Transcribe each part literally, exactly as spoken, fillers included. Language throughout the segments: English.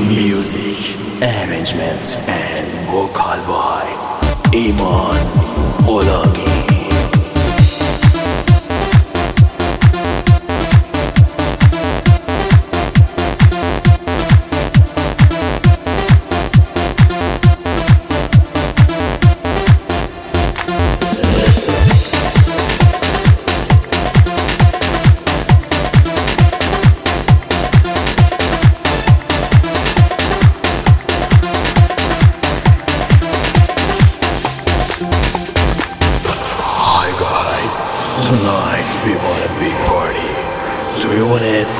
Music, arrangements and vocal by Iman Olagi. Tonight we want a big party. Do you want it?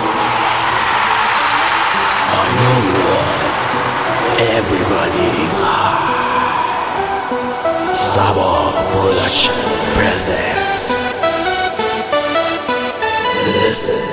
I know you want. Everybody is high. Saba Production presents. Listen.